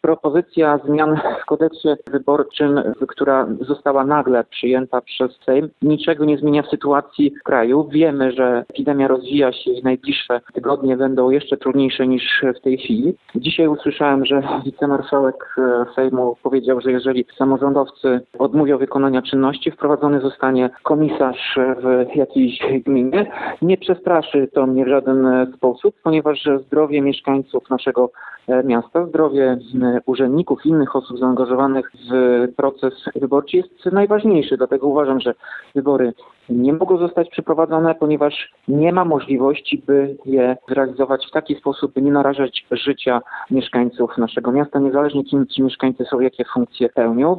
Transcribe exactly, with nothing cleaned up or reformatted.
propozycja zmian w kodeksie wyborczym, która została nagle przyjęta przez Sejm, niczego nie zmienia w sytuacji w kraju. Wiemy, że epidemia rozwija się i najbliższe tygodnie będą jeszcze trudniejsze niż w tej chwili. Dzisiaj usłyszałem, że wicemarszałek Sejmu powiedział, że jeżeli samorządowcy odmówią wykonania czynności, wprowadzony zostanie komisarz w jakiejś gminie. Nie przestraszy to mnie w żaden sposób, ponieważ zdrowie mieszkańców naszego miasta, zdrowie urzędników i innych osób zaangażowanych w proces wyborczy jest najważniejsze. Dlatego uważam, że wybory nie mogą zostać przeprowadzone, ponieważ nie ma możliwości, by je zrealizować w taki sposób, by nie narażać życia mieszkańców naszego miasta, niezależnie kim ci mieszkańcy są, jakie funkcje pełnią.